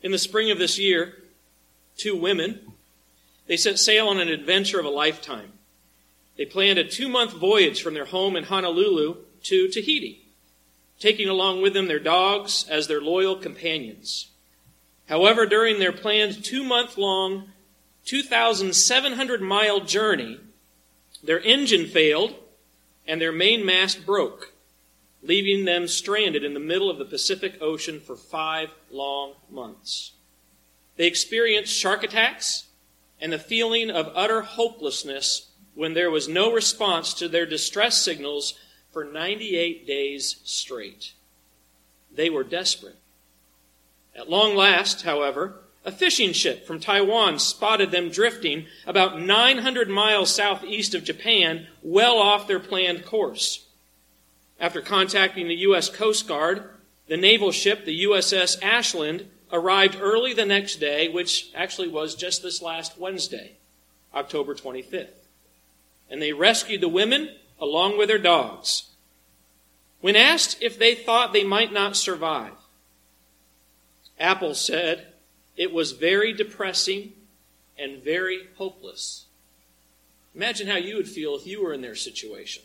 In the spring of this year, two women, they set sail on an adventure of a lifetime. They planned a 2-month voyage from their home in Honolulu to Tahiti, taking along with them their dogs as their loyal companions. However, during their planned 2-month-long, 2,700-mile journey, their engine failed and their main mast broke, leaving them stranded in the middle of the Pacific Ocean for 5 long months. They experienced shark attacks and the feeling of utter hopelessness when there was no response to their distress signals for 98 days straight. They were desperate. At long last, however, a fishing ship from Taiwan spotted them drifting about 900 miles southeast of Japan, well off their planned course. After contacting the U.S. Coast Guard, the naval ship, the USS Ashland, arrived early the next day, which actually was just this last Wednesday, October 25th. And they rescued the women along with their dogs. When asked if they thought they might not survive, Apple said it was very depressing and very hopeless. Imagine how you would feel if you were in their situation.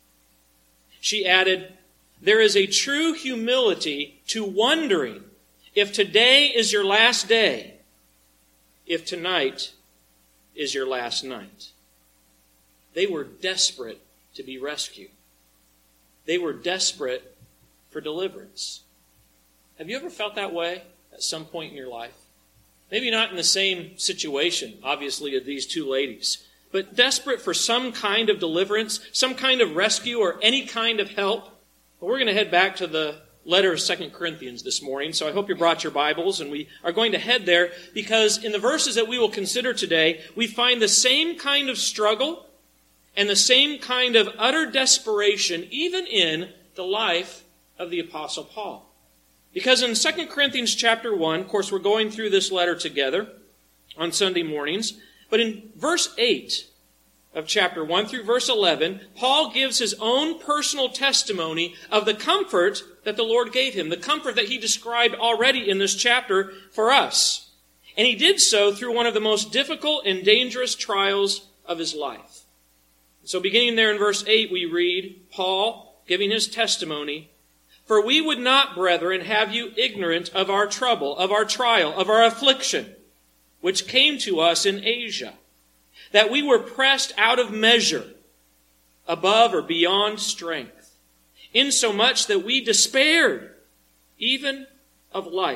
She added, "There is a true humility to wondering if today is your last day, if tonight is your last night." They were desperate to be rescued. They were desperate for deliverance. Have you ever felt that way at some point in your life? Maybe not in the same situation, obviously, as these two ladies, but desperate for some kind of deliverance, some kind of rescue, or any kind of help. Well, we're going to head back to the letter of 2 Corinthians this morning, so I hope you brought your Bibles, and we are going to head there because in the verses that we will consider today, we find the same kind of struggle and the same kind of utter desperation even in the life of the Apostle Paul. Because in 2 Corinthians chapter 1, of course, we're going through this letter together on Sunday mornings, but in verse 8 of chapter 1 through verse 11, Paul gives his own personal testimony of the comfort that the Lord gave him, the comfort that he described already in this chapter for us. And he did so through one of the most difficult and dangerous trials of his life. So beginning there in verse 8, we read Paul giving his testimony, "For we would not, brethren, have you ignorant of our trouble, of our trial, of our affliction, which came to us in Asia, that we were pressed out of measure, above or beyond strength, insomuch that we despaired even of life.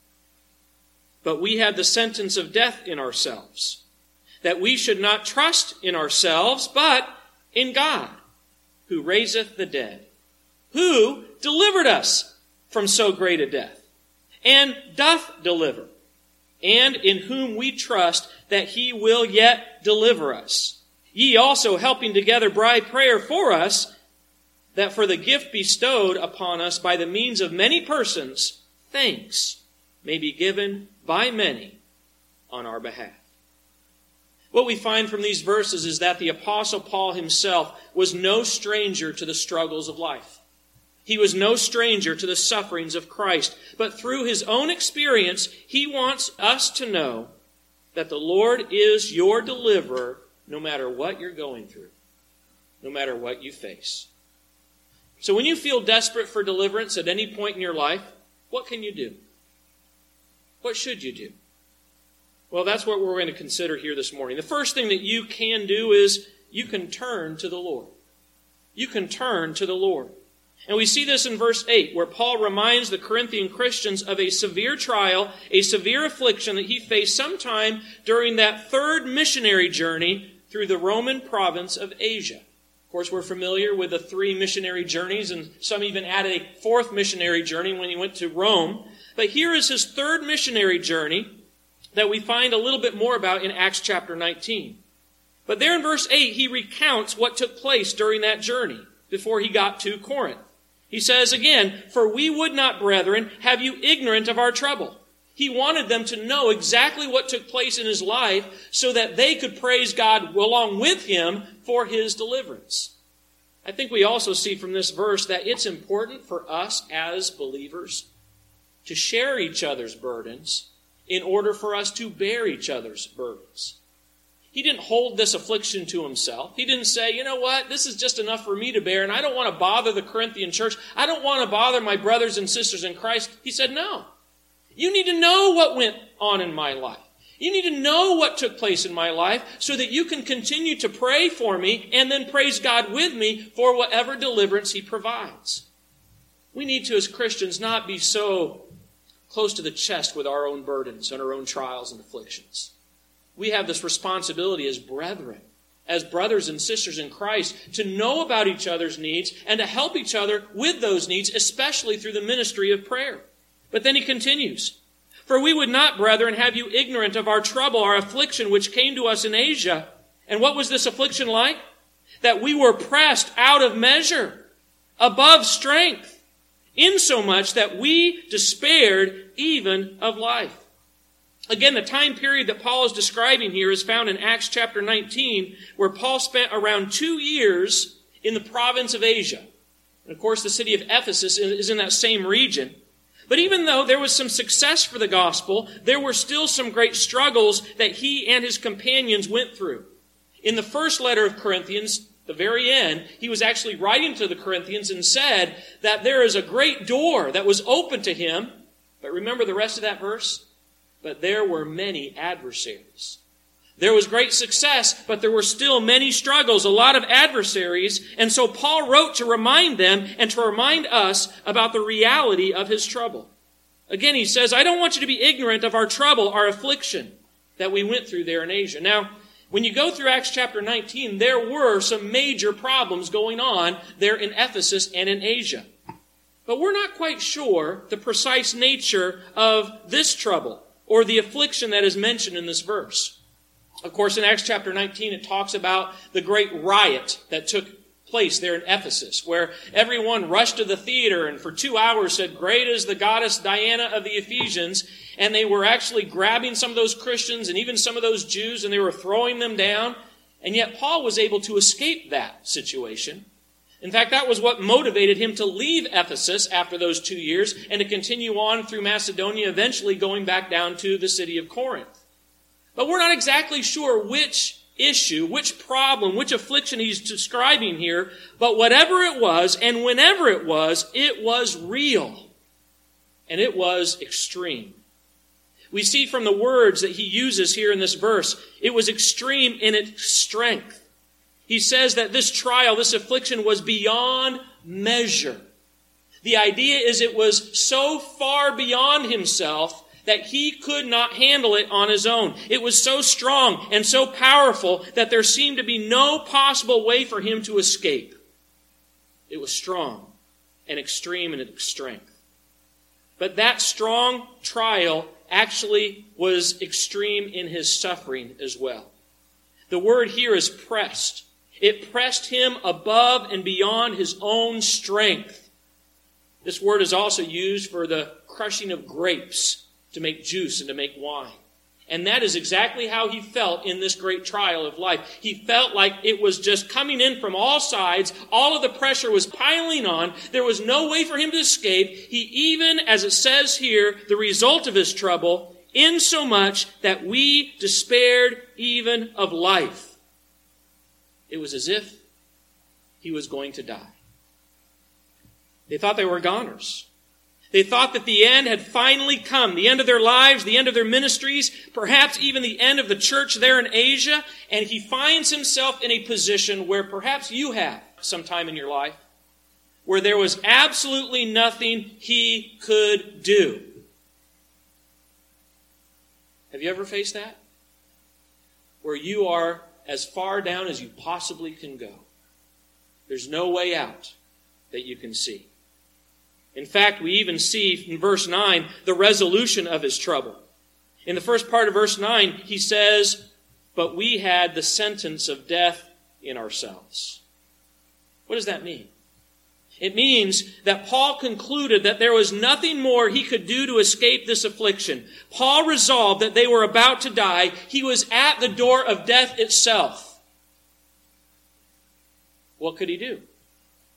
But we had the sentence of death in ourselves, that we should not trust in ourselves, but in God, who raiseth the dead, who delivered us from so great a death, and doth deliver, and in whom we trust that he will yet deliver us. Ye also helping together by prayer for us, that for the gift bestowed upon us by the means of many persons, thanks may be given by many on our behalf." What we find from these verses is that the Apostle Paul himself was no stranger to the struggles of life. He was no stranger to the sufferings of Christ. But through his own experience, he wants us to know that the Lord is your deliverer no matter what you're going through, no matter what you face. So when you feel desperate for deliverance at any point in your life, what can you do? What should you do? Well, that's what we're going to consider here this morning. The first thing that you can do is you can turn to the Lord. You can turn to the Lord. And we see this in verse 8, where Paul reminds the Corinthian Christians of a severe trial, a severe affliction that he faced sometime during that third missionary journey through the Roman province of Asia. Of course, we're familiar with the 3 missionary journeys, and some even added a 4th missionary journey when he went to Rome. But here is his 3rd missionary journey that we find a little bit more about in Acts chapter 19. But there in verse 8, he recounts what took place during that journey before he got to Corinth. He says again, "For we would not, brethren, have you ignorant of our trouble." He wanted them to know exactly what took place in his life so that they could praise God along with him for his deliverance. I think we also see from this verse that it's important for us as believers to share each other's burdens in order for us to bear each other's burdens. He didn't hold this affliction to himself. He didn't say, you know what, this is just enough for me to bear, and I don't want to bother the Corinthian church. I don't want to bother my brothers and sisters in Christ. He said, no. You need to know what went on in my life. You need to know what took place in my life so that you can continue to pray for me and then praise God with me for whatever deliverance He provides. We need to, as Christians, not be so close to the chest with our own burdens and our own trials and afflictions. We have this responsibility as brethren, as brothers and sisters in Christ, to know about each other's needs and to help each other with those needs, especially through the ministry of prayer. But then he continues, "For we would not, brethren, have you ignorant of our trouble, our affliction, which came to us in Asia." And what was this affliction like? That we were pressed out of measure, above strength, insomuch that we despaired even of life. Again, the time period that Paul is describing here is found in Acts chapter 19, where Paul spent around 2 years in the province of Asia. And of course, the city of Ephesus is in that same region. But even though there was some success for the gospel, there were still some great struggles that he and his companions went through. In the first letter of Corinthians, the very end, he was actually writing to the Corinthians and said that there is a great door that was open to him. But remember the rest of that verse? But there were many adversaries. There was great success, but there were still many struggles, a lot of adversaries. And so Paul wrote to remind them and to remind us about the reality of his trouble. Again, he says, I don't want you to be ignorant of our trouble, our affliction that we went through there in Asia. Now, when you go through Acts chapter 19, there were some major problems going on there in Ephesus and in Asia. But we're not quite sure the precise nature of this trouble or the affliction that is mentioned in this verse. Of course, in Acts chapter 19, it talks about the great riot that took place there in Ephesus, where everyone rushed to the theater and for 2 hours said, "Great is the goddess Diana of the Ephesians," and they were actually grabbing some of those Christians and even some of those Jews, and they were throwing them down. And yet Paul was able to escape that situation. In fact, that was what motivated him to leave Ephesus after those 2 years and to continue on through Macedonia, eventually going back down to the city of Corinth. But we're not exactly sure which issue, which problem, which affliction he's describing here, but whatever it was and whenever it was real. And it was extreme. We see from the words that he uses here in this verse, it was extreme in its strength. He says that this trial, this affliction was beyond measure. The idea is it was so far beyond himself that he could not handle it on his own. It was so strong and so powerful that there seemed to be no possible way for him to escape. It was strong and extreme in its strength. But that strong trial actually was extreme in his suffering as well. The word here is pressed. It pressed him above and beyond his own strength. This word is also used for the crushing of grapes to make juice and to make wine. And that is exactly how he felt in this great trial of life. He felt like it was just coming in from all sides. All of the pressure was piling on. There was no way for him to escape. He even, as it says here, the result of his trouble, insomuch that we despaired even of life. It was as if he was going to die. They thought they were goners. They thought that the end had finally come, the end of their lives, the end of their ministries, perhaps even the end of the church there in Asia. And he finds himself in a position where perhaps you have sometime in your life, where there was absolutely nothing he could do. Have you ever faced that? Where you are as far down as you possibly can go. There's no way out that you can see. In fact, we even see in verse 9 the resolution of his trouble. In the first part of verse 9, he says, "But we had the sentence of death in ourselves." What does that mean? It means that Paul concluded that there was nothing more he could do to escape this affliction. Paul resolved that they were about to die. He was at the door of death itself. What could he do?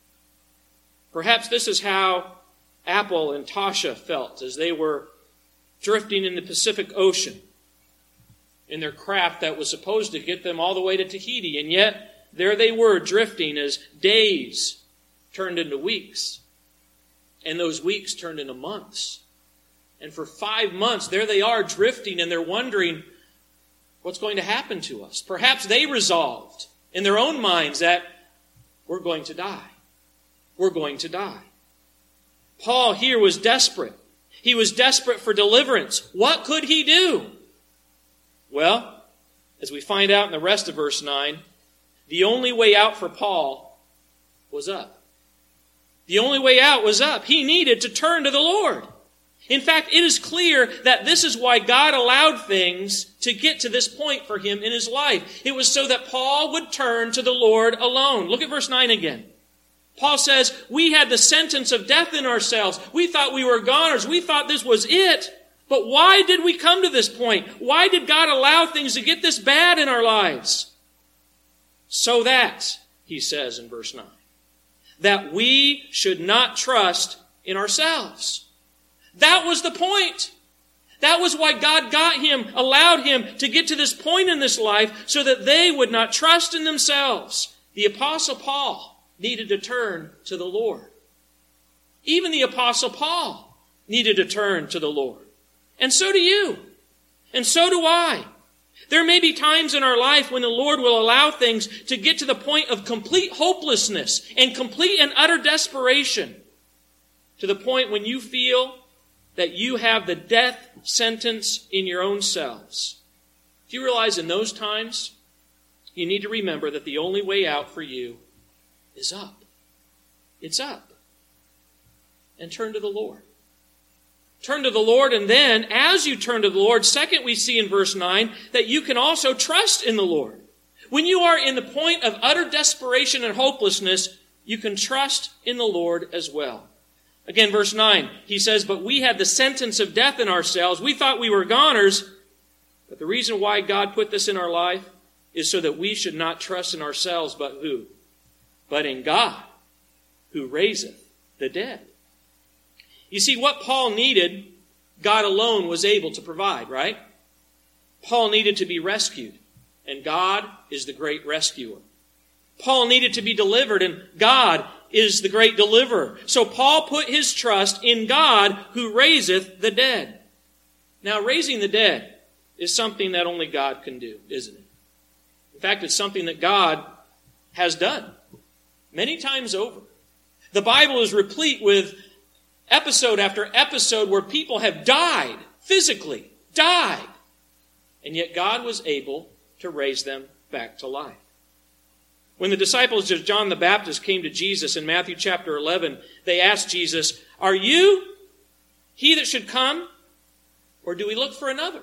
Perhaps this is how Apple and Tasha felt as they were drifting in the Pacific Ocean in their craft that was supposed to get them all the way to Tahiti. And yet, there they were drifting as days turned into weeks. And those weeks turned into months. And for 5 months, there they are drifting, and they're wondering what's going to happen to us. Perhaps they resolved in their own minds that we're going to die. We're going to die. Paul here was desperate. He was desperate for deliverance. What could he do? Well, as we find out in the rest of verse 9, the only way out for Paul was up. The only way out was up. He needed to turn to the Lord. In fact, it is clear that this is why God allowed things to get to this point for him in his life. It was so that Paul would turn to the Lord alone. Look at verse 9 again. Paul says, we had the sentence of death in ourselves. We thought we were goners. We thought this was it. But why did we come to this point? Why did God allow things to get this bad in our lives? So that, he says in verse 9, that we should not trust in ourselves. That was the point. That was why God allowed him to get to this point in this life, so that they would not trust in themselves. The Apostle Paul needed to turn to the Lord. Even the Apostle Paul needed to turn to the Lord. And so do you. And so do I. There may be times in our life when the Lord will allow things to get to the point of complete hopelessness and complete and utter desperation, to the point when you feel that you have the death sentence in your own selves. Do you realize in those times, you need to remember that the only way out for you is up. It's up. And turn to the Lord. Turn to the Lord, and then, as you turn to the Lord, second, we see in verse 9 that you can also trust in the Lord. When you are in the point of utter desperation and hopelessness, you can trust in the Lord as well. Again, verse 9, he says, but we had the sentence of death in ourselves. We thought we were goners. But the reason why God put this in our life is so that we should not trust in ourselves, but who? But in God, who raiseth the dead. You see, what Paul needed, God alone was able to provide, right? Paul needed to be rescued, and God is the great rescuer. Paul needed to be delivered, and God is the great deliverer. So Paul put his trust in God who raiseth the dead. Now, raising the dead is something that only God can do, isn't it? In fact, it's something that God has done many times over. The Bible is replete with episode after episode where people have died, physically died, and yet God was able to raise them back to life. When the disciples of John the Baptist came to Jesus in Matthew chapter 11, they asked Jesus, are you he that should come, or do we look for another?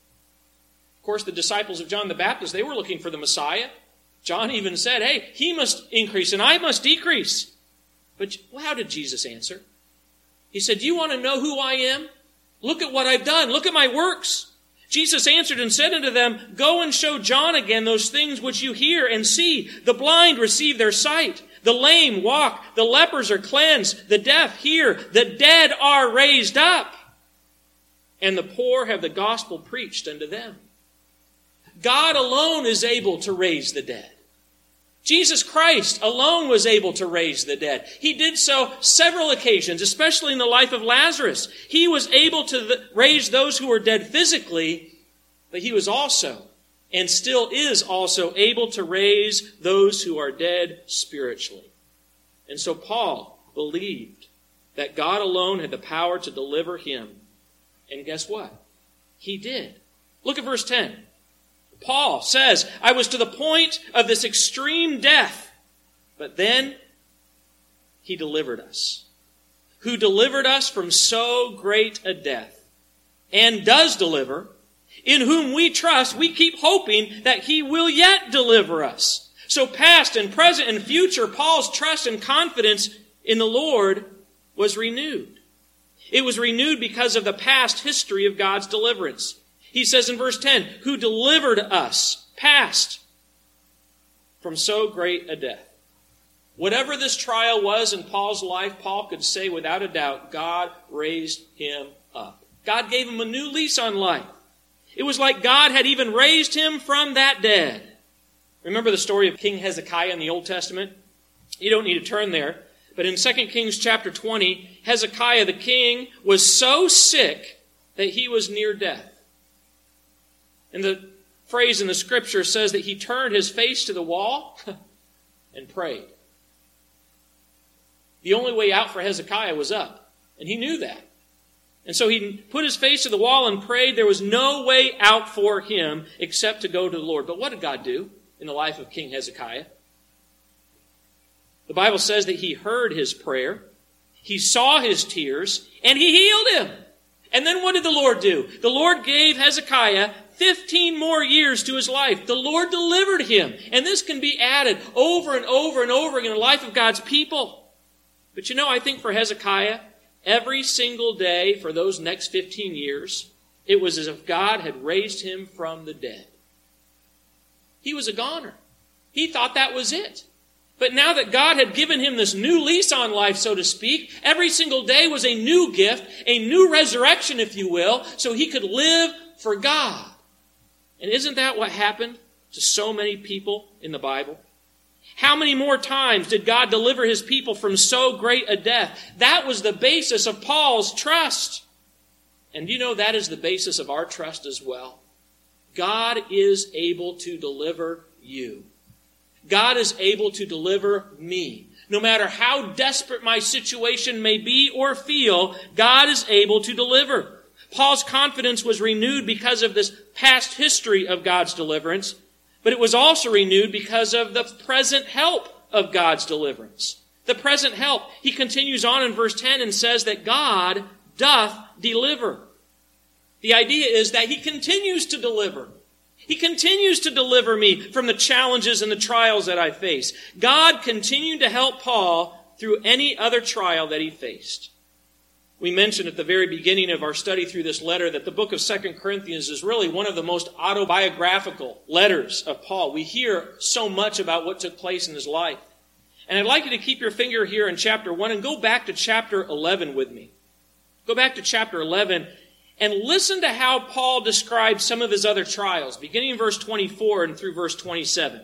Of course, the disciples of John the Baptist, they were looking for the Messiah. John even said, hey, he must increase and I must decrease. But how did Jesus answer? He said, do you want to know who I am? Look at what I've done. Look at my works. Jesus answered and said unto them, go and show John again those things which you hear and see. The blind receive their sight. The lame walk. The lepers are cleansed. The deaf hear. The dead are raised up. And the poor have the gospel preached unto them. God alone is able to raise the dead. Jesus Christ alone was able to raise the dead. He did so several occasions, especially in the life of Lazarus. He was able to raise those who were dead physically, but he was also, and still is also, able to raise those who are dead spiritually. And so Paul believed that God alone had the power to deliver him. And guess what? He did. Look at verse 10. Paul says, I was to the point of this extreme death, but then he delivered us. Who delivered us from so great a death, and does deliver, in whom we trust. We keep hoping that he will yet deliver us. So past and present and future, Paul's trust and confidence in the Lord was renewed. It was renewed because of the past history of God's deliverance. He says in verse 10, who delivered us, past, from so great a death. Whatever this trial was in Paul's life, Paul could say without a doubt, God raised him up. God gave him a new lease on life. It was like God had even raised him from that dead. Remember the story of King Hezekiah in the Old Testament? You don't need to turn there. But in 2 Kings chapter 20, Hezekiah the king was so sick that he was near death. And the phrase in the scripture says that he turned his face to the wall and prayed. The only way out for Hezekiah was up, and he knew that. And so he put his face to the wall and prayed. There was no way out for him except to go to the Lord. But what did God do in the life of King Hezekiah? The Bible says that he heard his prayer, he saw his tears, and he healed him. And then what did the Lord do? The Lord gave Hezekiah 15 more years to his life. The Lord delivered him. And this can be added over and over and over again in the life of God's people. But I think for Hezekiah, every single day for those next 15 years, it was as if God had raised him from the dead. He was a goner. He thought that was it. But now that God had given him this new lease on life, so to speak, every single day was a new gift, a new resurrection, if you will, so he could live for God. And isn't that what happened to so many people in the Bible? How many more times did God deliver his people from so great a death? That was the basis of Paul's trust. And that is the basis of our trust as well. God is able to deliver you. God is able to deliver me. No matter how desperate my situation may be or feel, God is able to deliver. Paul's confidence was renewed because of this past history of God's deliverance, but it was also renewed because of the present help of God's deliverance. The present help. He continues on in verse 10 and says that God doth deliver. The idea is that he continues to deliver. He continues to deliver me from the challenges and the trials that I face. God continued to help Paul through any other trial that he faced. We mentioned at the very beginning of our study through this letter that the book of 2 Corinthians is really one of the most autobiographical letters of Paul. We hear so much about what took place in his life. And I'd like you to keep your finger here in chapter 1 and go back to chapter 11 with me. Go back to chapter 11 and listen to how Paul describes some of his other trials, beginning in verse 24 and through verse 27.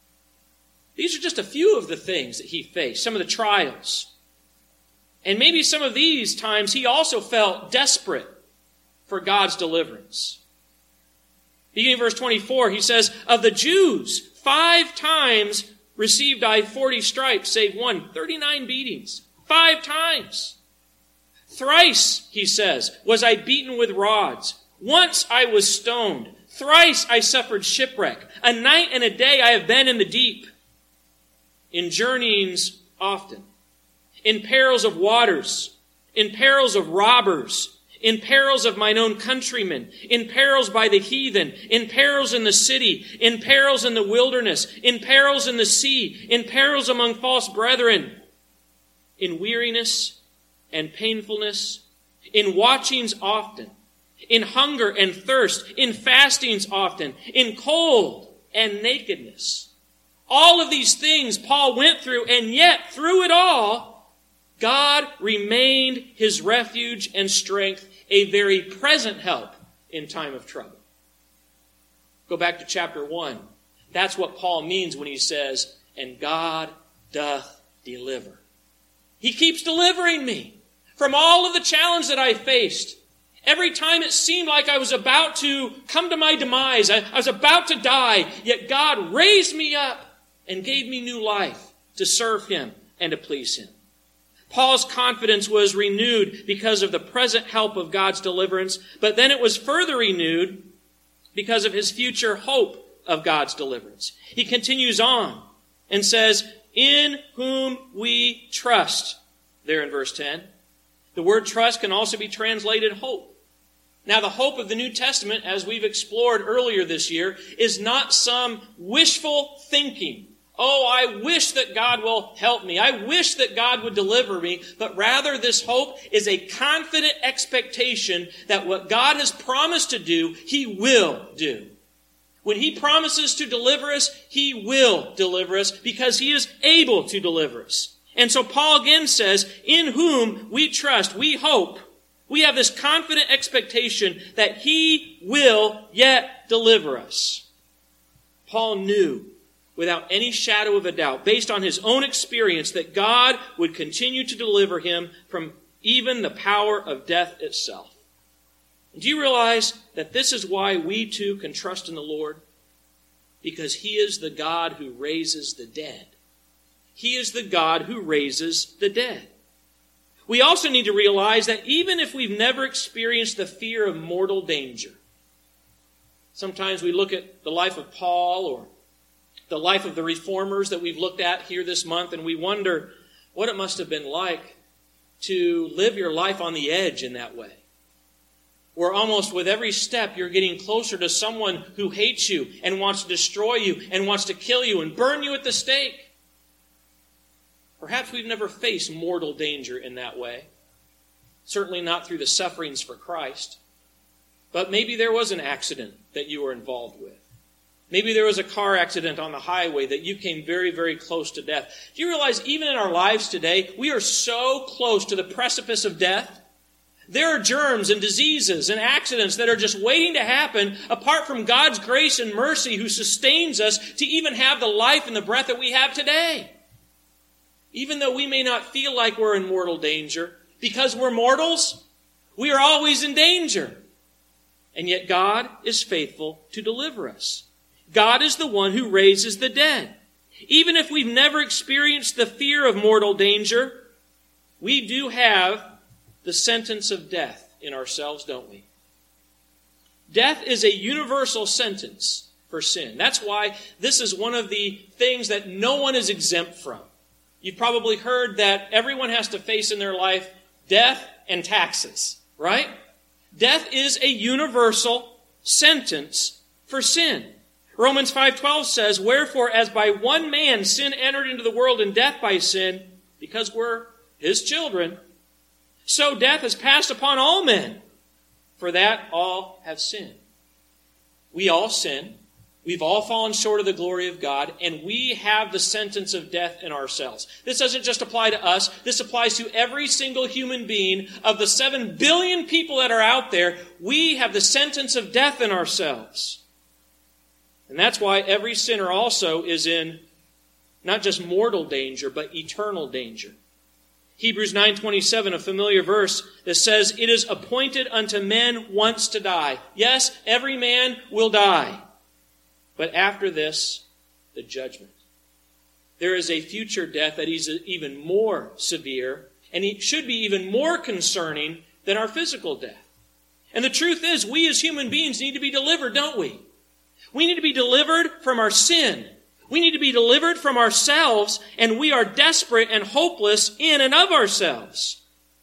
These are just a few of the things that he faced, some of the trials. And maybe some of these times he also felt desperate for God's deliverance. Beginning in verse 24, he says, "Of the Jews, 5 times received I 40 stripes, save one, 39 beatings. 5 times. Thrice, he says, was I beaten with rods. Once I was stoned. Thrice I suffered shipwreck. A night and a day I have been in the deep. In journeyings often. In perils of waters. In perils of robbers. In perils of mine own countrymen. In perils by the heathen. In perils in the city. In perils in the wilderness. In perils in the sea. In perils among false brethren. In weariness and painfulness, in watchings often, in hunger and thirst, in fastings often, in cold and nakedness." All of these things Paul went through, and yet through it all, God remained his refuge and strength, a very present help in time of trouble. Go back to chapter 1. That's what Paul means when he says, "And God doth deliver." He keeps delivering me from all of the challenge that I faced. Every time it seemed like I was about to come to my demise, I was about to die, yet God raised me up and gave me new life to serve him and to please him. Paul's confidence was renewed because of the present help of God's deliverance, but then it was further renewed because of his future hope of God's deliverance. He continues on and says, "In whom we trust," there in verse 10. The word trust can also be translated hope. Now, the hope of the New Testament, as we've explored earlier this year, is not some wishful thinking. Oh, I wish that God will help me. I wish that God would deliver me. But rather, this hope is a confident expectation that what God has promised to do, he will do. When he promises to deliver us, he will deliver us because he is able to deliver us. And so Paul again says, "In whom we trust," we hope, We have this confident expectation that He will yet deliver us. Paul knew, without any shadow of a doubt, based on his own experience, that God would continue to deliver him from even the power of death itself. And do you realize that this is why we too can trust in the Lord? Because He is the God who raises the dead. He is the God who raises the dead. We also need to realize that even if we've never experienced the fear of mortal danger, sometimes we look at the life of Paul or the life of the reformers that we've looked at here this month, and we wonder what it must have been like to live your life on the edge in that way, where almost with every step you're getting closer to someone who hates you and wants to destroy you and wants to kill you and burn you at the stake. Perhaps we've never faced mortal danger in that way. Certainly not through the sufferings for Christ. But maybe there was an accident that you were involved with. Maybe there was a car accident on the highway that you came very, very close to death. Do you realize even in our lives today, we are so close to the precipice of death? There are germs and diseases and accidents that are just waiting to happen apart from God's grace and mercy who sustains us to even have the life and the breath that we have today. Even though we may not feel like we're in mortal danger, because we're mortals, we are always in danger. And yet God is faithful to deliver us. God is the one who raises the dead. Even if we've never experienced the fear of mortal danger, we do have the sentence of death in ourselves, don't we? Death is a universal sentence for sin. That's why this is one of the things that no one is exempt from. You've probably heard that everyone has to face in their life death and taxes, right? Death is a universal sentence for sin. Romans 5:12 says, "Wherefore, as by one man sin entered into the world, and death by sin, because we're His children, so death has passed upon all men, for that all have sinned." We all sin. We've all fallen short of the glory of God, and we have the sentence of death in ourselves. This doesn't just apply to us. This applies to every single human being. Of the 7 billion people that are out there, we have the sentence of death in ourselves. And that's why every sinner also is in not just mortal danger, but eternal danger. Hebrews 9:27, a familiar verse that says, "It is appointed unto men once to die." Yes, every man will die. But after this, the judgment. There is a future death that is even more severe, and it should be even more concerning than our physical death. And the truth is, we as human beings need to be delivered, don't we? We need to be delivered from our sin. We need to be delivered from ourselves, and we are desperate and hopeless in and of ourselves.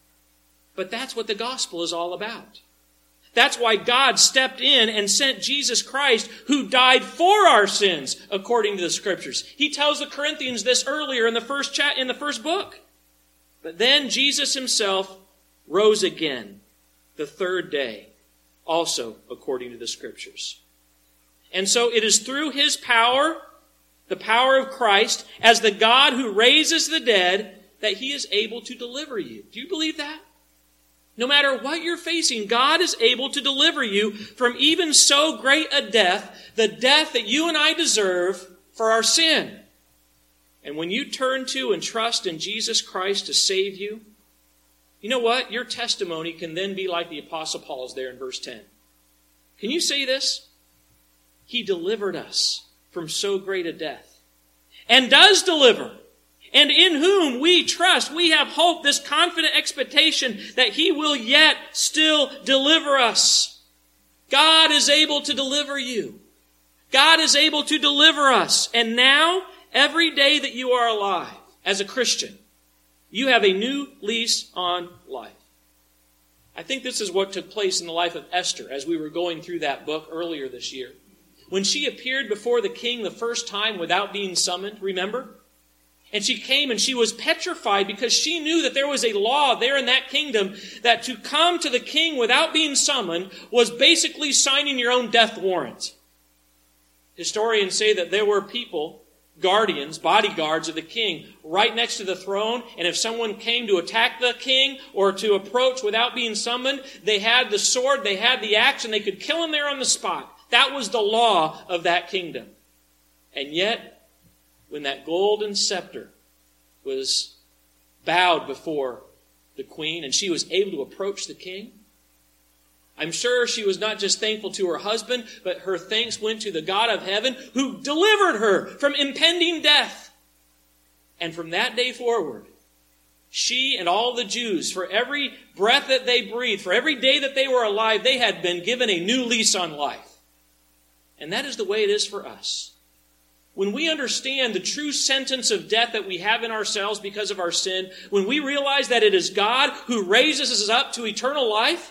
But that's what the gospel is all about. That's why God stepped in and sent Jesus Christ, who died for our sins, according to the Scriptures. He tells the Corinthians this earlier in the first book. But then Jesus Himself rose again the third day, also according to the Scriptures. And so it is through His power, the power of Christ, as the God who raises the dead, that He is able to deliver you. Do you believe that? No matter what you're facing, God is able to deliver you from even so great a death, the death that you and I deserve for our sin. And when you turn to and trust in Jesus Christ to save you, you know what? Your testimony can then be like the Apostle Paul's there in verse 10. Can you say this? He delivered us from so great a death, and does deliver, and in whom we trust. We have hope, this confident expectation that He will yet still deliver us. God is able to deliver you. God is able to deliver us. And now, every day that you are alive as a Christian, you have a new lease on life. I think this is what took place in the life of Esther as we were going through that book earlier this year. When she appeared before the king the first time without being summoned, remember? And she came and she was petrified because she knew that there was a law there in that kingdom that to come to the king without being summoned was basically signing your own death warrant. Historians say that there were people guardians, bodyguards of the king, right next to the throne. And if someone came to attack the king or to approach without being summoned, they had the sword, they had the axe, and they could kill him there on the spot. That was the law of that kingdom. And yet, when that golden scepter was bowed before the queen and she was able to approach the king, I'm sure she was not just thankful to her husband, but her thanks went to the God of heaven who delivered her from impending death. And from that day forward, she and all the Jews, for every breath that they breathed, for every day that they were alive, they had been given a new lease on life. And that is the way it is for us. When we understand the true sentence of death that we have in ourselves because of our sin, when we realize that it is God who raises us up to eternal life,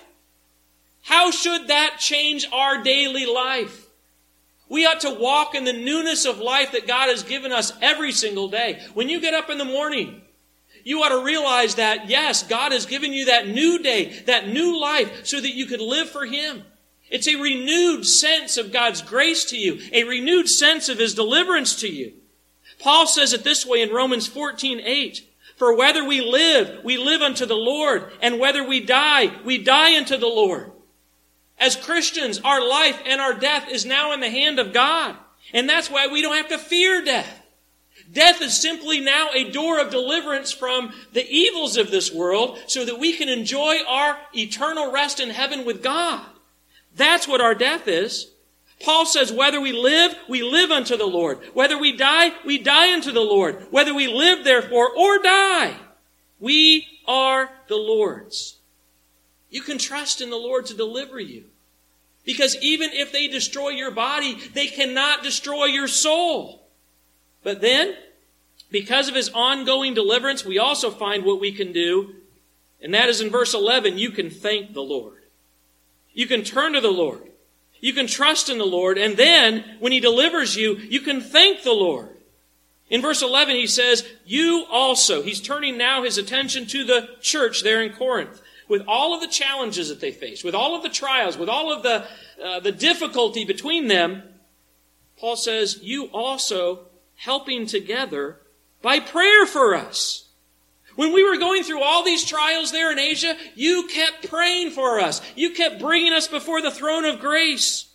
how should that change our daily life? We ought to walk in the newness of life that God has given us every single day. When you get up in the morning, you ought to realize that, yes, God has given you that new day, that new life, so that you could live for Him. It's a renewed sense of God's grace to you, a renewed sense of His deliverance to you. Paul says it this way in Romans 14:8. For whether we live unto the Lord, and whether we die unto the Lord. As Christians, our life and our death is now in the hand of God. And that's why we don't have to fear death. Death is simply now a door of deliverance from the evils of this world so that we can enjoy our eternal rest in heaven with God. That's what our death is. Paul says, whether we live unto the Lord. Whether we die unto the Lord. Whether we live, therefore, or die, we are the Lord's. You can trust in the Lord to deliver you. Because even if they destroy your body, they cannot destroy your soul. But then, because of His ongoing deliverance, we also find what we can do. And that is in verse 11, you can thank the Lord. You can turn to the Lord. You can trust in the Lord. And then, when He delivers you, you can thank the Lord. In verse 11, he says, you also. He's turning now his attention to the church there in Corinth. With all of the challenges that they face, with all of the trials, with all of the difficulty between them, Paul says, you also helping together by prayer for us. When we were going through all these trials there in Asia, you kept praying for us. You kept bringing us before the throne of grace.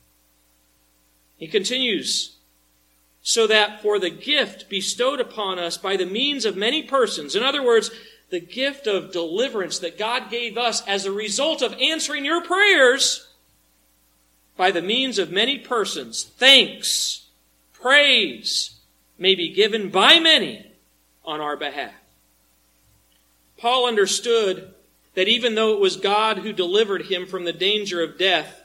He continues, so that for the gift bestowed upon us by the means of many persons, in other words, the gift of deliverance that God gave us as a result of answering your prayers by the means of many persons, thanks, praise may be given by many on our behalf. Paul understood that even though it was God who delivered him from the danger of death,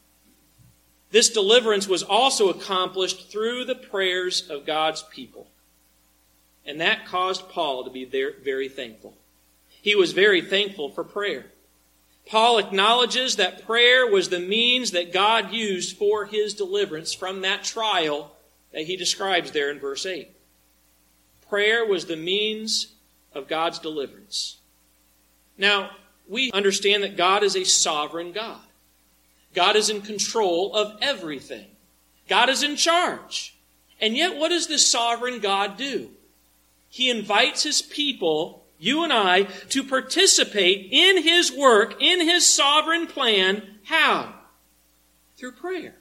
this deliverance was also accomplished through the prayers of God's people. And that caused Paul to be very thankful. He was very thankful for prayer. Paul acknowledges that prayer was the means that God used for his deliverance from that trial that he describes there in verse 8. Prayer was the means of God's deliverance. Now, we understand that God is a sovereign God. God is in control of everything. God is in charge. And yet, what does this sovereign God do? He invites His people, you and I, to participate in His work, in His sovereign plan. How? Through prayer.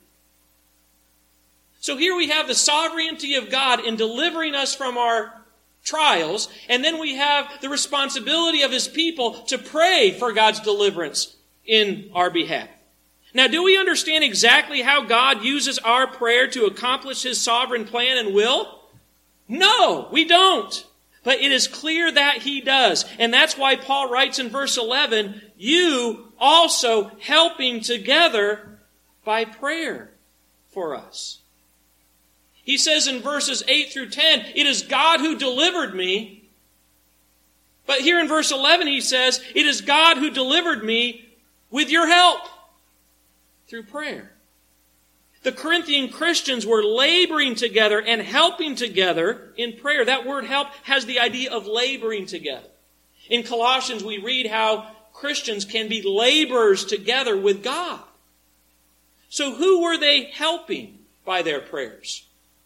So here we have the sovereignty of God in delivering us from our trials, and then we have the responsibility of His people to pray for God's deliverance in our behalf. Now, do we understand exactly how God uses our prayer to accomplish His sovereign plan and will? No, we don't. But it is clear that He does. And that's why Paul writes in verse 11, you also helping together by prayer for us. He says in verses 8 through 10, it is God who delivered me. But here in verse 11 he says, it is God who delivered me with your help through prayer. The Corinthian Christians were laboring together and helping together in prayer. That word help has the idea of laboring together. In Colossians we read how Christians can be laborers together with God. So who were they helping by their prayers?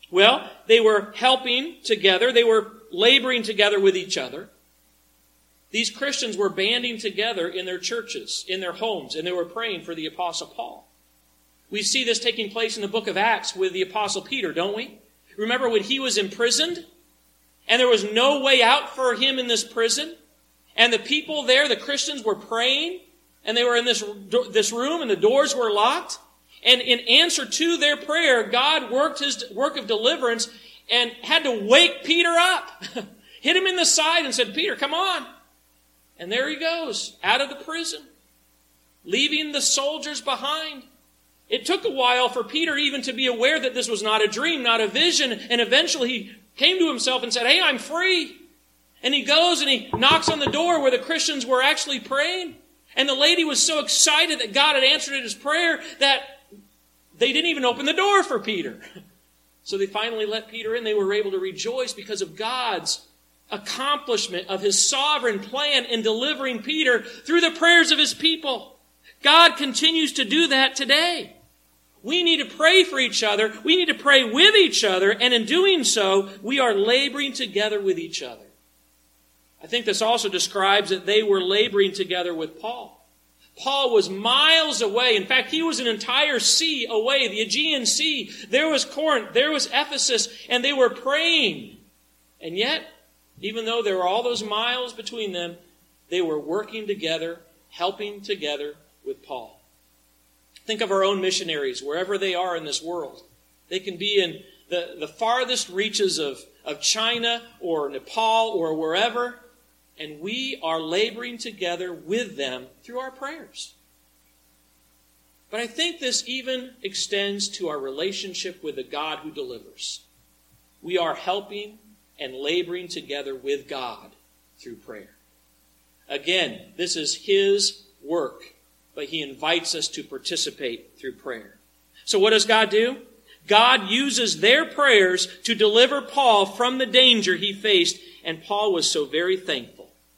Well, they were helping together. They were laboring together with each other. These Christians were banding together in their churches, in their homes, and they were praying for the Apostle Paul. We see this taking place in the book of Acts with the Apostle Peter, don't we? Remember when he was imprisoned, and there was no way out for him in this prison, and the people there, the Christians, were praying, and they were in this room, and the doors were locked, and in answer to their prayer, God worked his work of deliverance and had to wake Peter up, hit him in the side and said, "Peter, come on." And there he goes, out of the prison, leaving the soldiers behind. It took a while for Peter even to be aware that this was not a dream, not a vision, and eventually he came to himself and said, "Hey, I'm free." And he goes and he knocks on the door where the Christians were actually praying. And the lady was so excited that God had answered his prayer that they didn't even open the door for Peter. So they finally let Peter in. They were able to rejoice because of God's accomplishment of his sovereign plan in delivering Peter through the prayers of his people. God continues to do that today. We need to pray for each other. We need to pray with each other. And in doing so, we are laboring together with each other. I think this also describes that they were laboring together with Paul. Paul was miles away. In fact, he was an entire sea away, the Aegean Sea. There was Corinth, there was Ephesus, and they were praying. And yet, even though there were all those miles between them, they were working together, helping together with Paul. Think of our own missionaries, wherever they are in this world. They can be in the farthest reaches of China or Nepal or wherever, and we are laboring together with them through our prayers. But I think this even extends to our relationship with the God who delivers. We are helping and laboring together with God through prayer. Again, this is His work, but He invites us to participate through prayer. So what does God do? God uses their prayers to deliver Paul from the danger he faced, and Paul was so very thankful.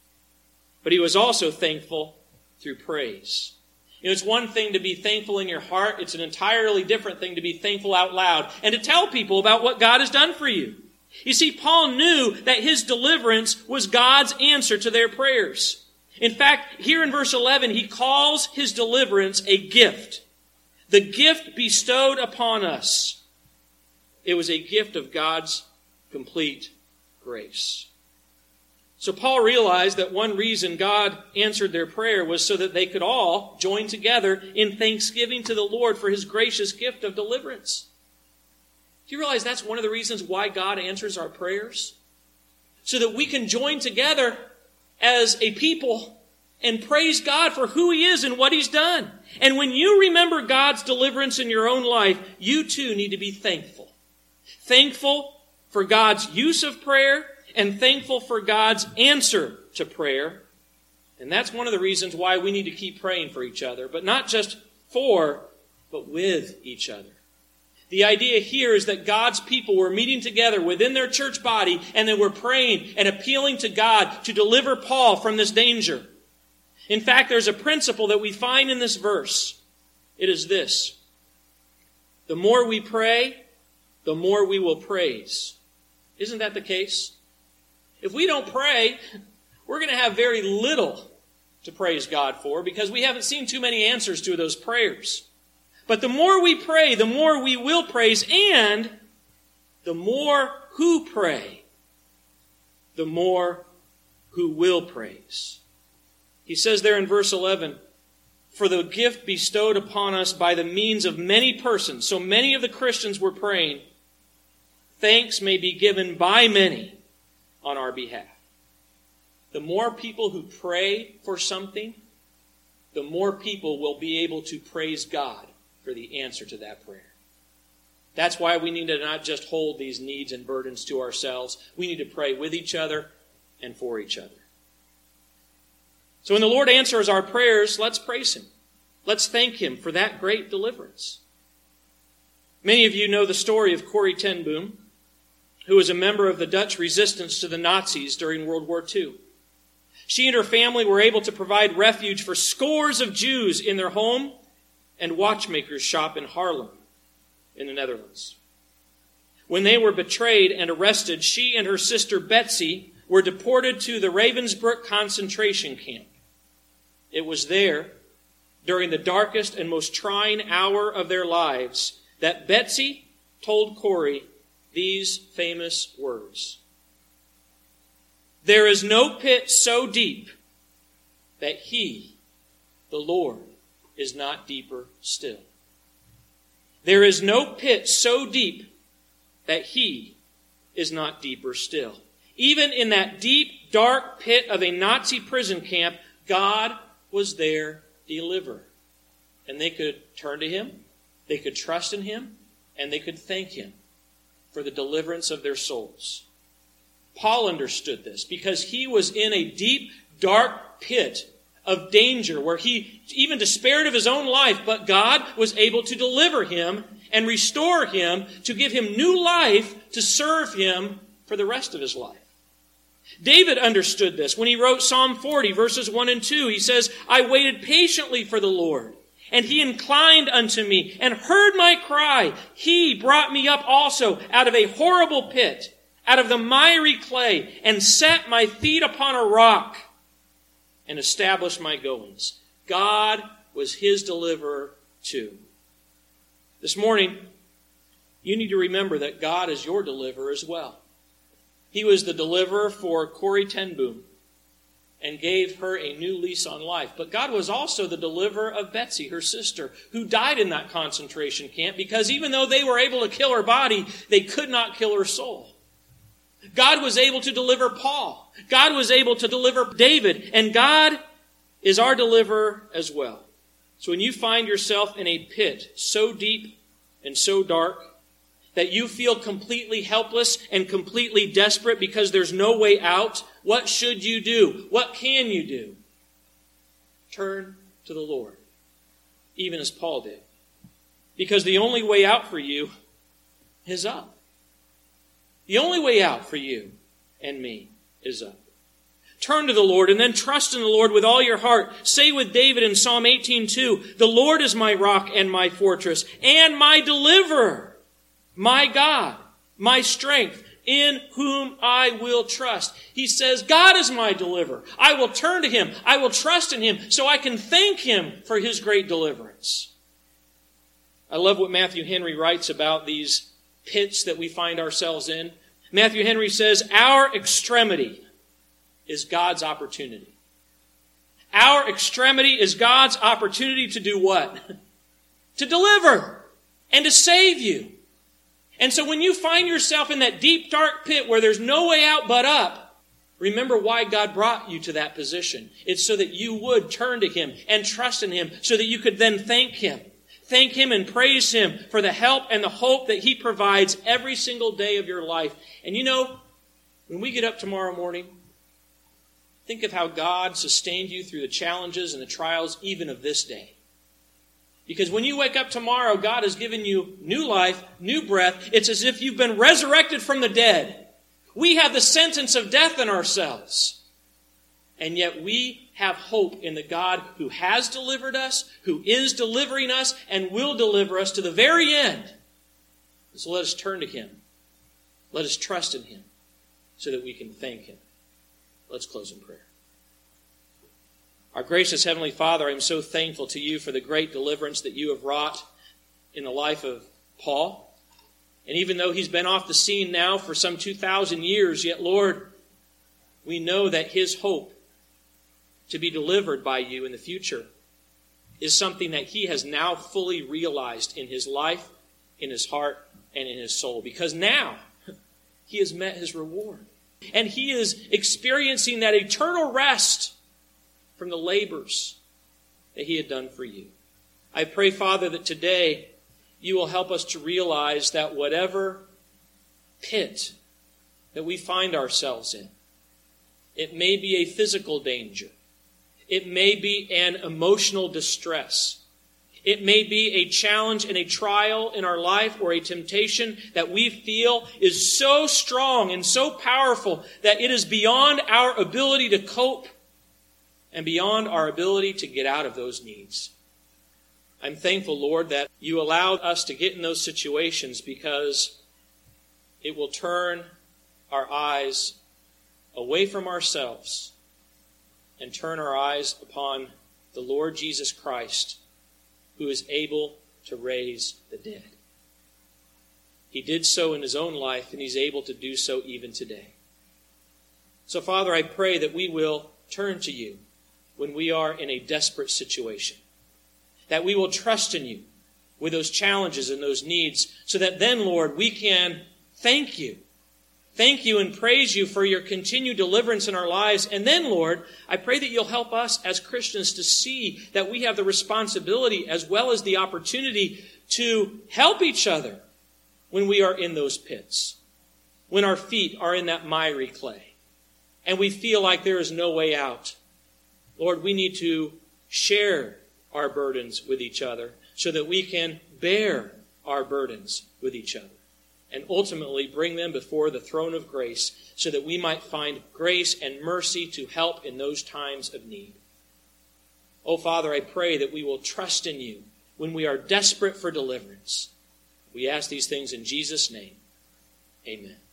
But he was also thankful through praise. You know, it's one thing to be thankful in your heart. It's an entirely different thing to be thankful out loud and to tell people about what God has done for you. You see, Paul knew that his deliverance was God's answer to their prayers. In fact, here in verse 11, he calls his deliverance a gift. The gift bestowed upon us. It was a gift of God's complete grace. So Paul realized that one reason God answered their prayer was so that they could all join together in thanksgiving to the Lord for His gracious gift of deliverance. Do you realize that's one of the reasons why God answers our prayers? So that we can join together as a people and praise God for who He is and what He's done. And when you remember God's deliverance in your own life, you too need to be thankful. Thankful for God's use of prayer and thankful for God's answer to prayer. And that's one of the reasons why we need to keep praying for each other, but not just for, but with each other. The idea here is that God's people were meeting together within their church body, and they were praying and appealing to God to deliver Paul from this danger. In fact, there's a principle that we find in this verse. It is this: the more we pray, the more we will praise. Isn't that the case? If we don't pray, we're going to have very little to praise God for because we haven't seen too many answers to those prayers. But the more we pray, the more we will praise, and the more who pray, the more who will praise. He says there in verse 11, "For the gift bestowed upon us by the means of many persons," so many of the Christians were praying, "thanks may be given by many on our behalf." The more people who pray for something, the more people will be able to praise God for the answer to that prayer. That's why we need to not just hold these needs and burdens to ourselves. We need to pray with each other and for each other. So when the Lord answers our prayers, let's praise Him. Let's thank Him for that great deliverance. Many of you know the story of Corrie ten Boom, who was a member of the Dutch resistance to the Nazis during World War II. She and her family were able to provide refuge for scores of Jews in their home and watchmaker's shop in Haarlem in the Netherlands. When they were betrayed and arrested, she and her sister Betsy were deported to the Ravensbrück concentration camp. It was there, during the darkest and most trying hour of their lives, that Betsy told Corrie these famous words. "There is no pit so deep that He, the Lord, is not deeper still. There is no pit so deep that He is not deeper still." Even in that deep, dark pit of a Nazi prison camp, God was their deliverer. And they could turn to Him, they could trust in Him, and they could thank Him for the deliverance of their souls. Paul understood this because he was in a deep, dark pit of danger where he even despaired of his own life, but God was able to deliver him and restore him to give him new life to serve Him for the rest of his life. David understood this when he wrote Psalm 40, verses 1 and 2. He says, "I waited patiently for the Lord, and He inclined unto me and heard my cry. He brought me up also out of a horrible pit, out of the miry clay, and set my feet upon a rock and established my goings." God was his deliverer too. This morning, you need to remember that God is your deliverer as well. He was the deliverer for Corrie ten Boom and gave her a new lease on life. But God was also the deliverer of Betsy, her sister, who died in that concentration camp because even though they were able to kill her body, they could not kill her soul. God was able to deliver Paul. God was able to deliver David. And God is our deliverer as well. So when you find yourself in a pit so deep and so dark that you feel completely helpless and completely desperate because there's no way out, what should you do? What can you do? Turn to the Lord, even as Paul did. Because the only way out for you is up. The only way out for you and me is up. Turn to the Lord and then trust in the Lord with all your heart. Say with David in Psalm 18:2, "The Lord is my rock and my fortress and my deliverer, my God, my strength, in whom I will trust." He says, God is my deliverer. I will turn to Him. I will trust in Him so I can thank Him for His great deliverance. I love what Matthew Henry writes about these pits that we find ourselves in. Matthew Henry says, "Our extremity is God's opportunity." Our extremity is God's opportunity to do what? To deliver and to save you. And so when you find yourself in that deep, dark pit where there's no way out but up, remember why God brought you to that position. It's so that you would turn to Him and trust in Him, so that you could then thank Him. Thank Him and praise Him for the help and the hope that He provides every single day of your life. And you know, when we get up tomorrow morning, think of how God sustained you through the challenges and the trials even of this day. Because when you wake up tomorrow, God has given you new life, new breath. It's as if you've been resurrected from the dead. We have the sentence of death in ourselves. And yet we have hope in the God who has delivered us, who is delivering us, and will deliver us to the very end. So let us turn to Him. Let us trust in Him so that we can thank Him. Let's close in prayer. Our gracious Heavenly Father, I'm so thankful to You for the great deliverance that You have wrought in the life of Paul. And even though he's been off the scene now for some 2,000 years, yet, Lord, we know that his hope to be delivered by You in the future is something that he has now fully realized in his life, in his heart, and in his soul. Because now he has met his reward. And he is experiencing that eternal rest from the labors that he had done for You. I pray, Father, that today You will help us to realize that whatever pit that we find ourselves in, it may be a physical danger, it may be an emotional distress, it may be a challenge and a trial in our life or a temptation that we feel is so strong and so powerful that it is beyond our ability to cope and beyond our ability to get out of those needs. I'm thankful, Lord, that You allowed us to get in those situations because it will turn our eyes away from ourselves and turn our eyes upon the Lord Jesus Christ, who is able to raise the dead. He did so in his own life, and he's able to do so even today. So, Father, I pray that we will turn to you when we are in a desperate situation, that we will trust in you with those challenges and those needs, so that then, Lord, we can thank you. Thank you and praise you for your continued deliverance in our lives. And then, Lord, I pray that you'll help us as Christians to see that we have the responsibility as well as the opportunity to help each other when we are in those pits, when our feet are in that miry clay, and we feel like there is no way out. Lord, we need to share our burdens with each other so that we can bear our burdens with each other and ultimately bring them before the throne of grace so that we might find grace and mercy to help in those times of need. Oh, Father, I pray that we will trust in you when we are desperate for deliverance. We ask these things in Jesus' name. Amen.